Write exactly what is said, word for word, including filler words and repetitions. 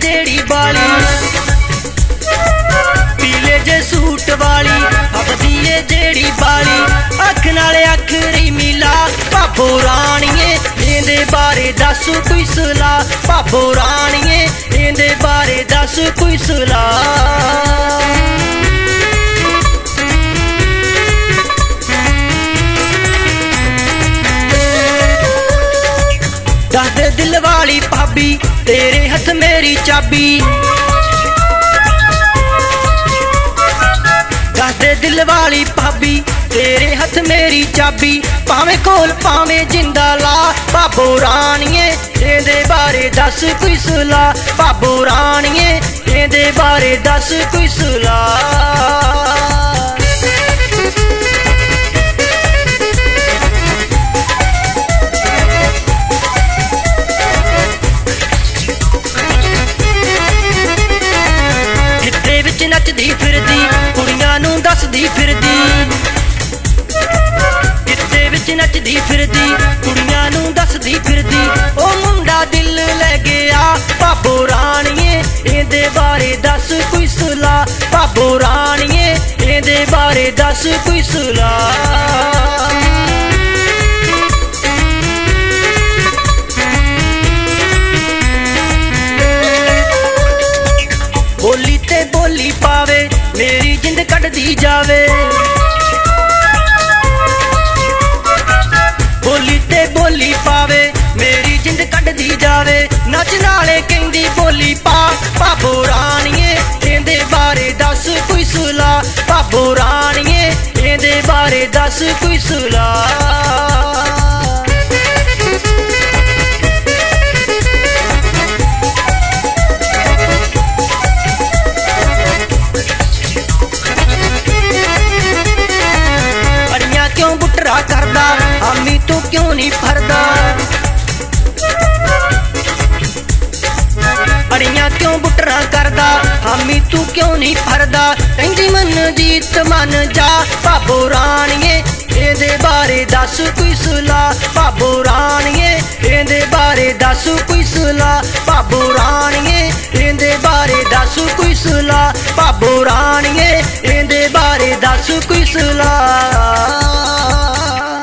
जेड़ी बाली पीले जे सूट वाली हबदी है जेड़ी बाली अख नाले अख री मिला भाबो राणीए इंदे बारे दस कोई सलाह भाबो राणीए इंदे बारे दस कोई सलाह। दस दे दिल वाली भाभी तेरे हथ मेरी चाबी दस दे दिल वाली भाभी तेरे हथ मेरी चाबी भावें कोल भावें जिंदा ला भाबो राणीए इंदे बारे दस कोई सलाह भाबो राणीए इंदे बारे दस कोई सलाह। नचदी फिरदी कुड़ियां नू दसदी फिरदी गिद्दे विच नचदी फिरदी कुड़ियां नू दसदी फिरदी ओ मुंडा दिल ले गया भाबो राणीए इंदे बारे दस कोई सलाह भाबो राणीए इंदे बारे दस कोई सलाह। बोली ते बोली पावे मेरी जिंद कटदी जावे बोली ते बोली पावे मेरी जिंद कटदी जावे नच नाले कहंदी बोली पा भाबो राणीए इंदे बारे दस कोई सलाह भाबो राणीए इंदे बारे दस कोई सलाह। करदा हामी तू क्यों नहीं फरदा अड़ियां क्यों बुटरा करदा हामी तू क्यों नहीं फरदा कहंदी मन जीत मन जा भाबो राणीए इंदे बारे दस कोई सलाह भाबो राणीए इंदे बारे दस कोई सलाह भाबो राणीए इंदे बारे दस कोई सलाह भाबो राणीए इंदे बारे दस कोई सलाह।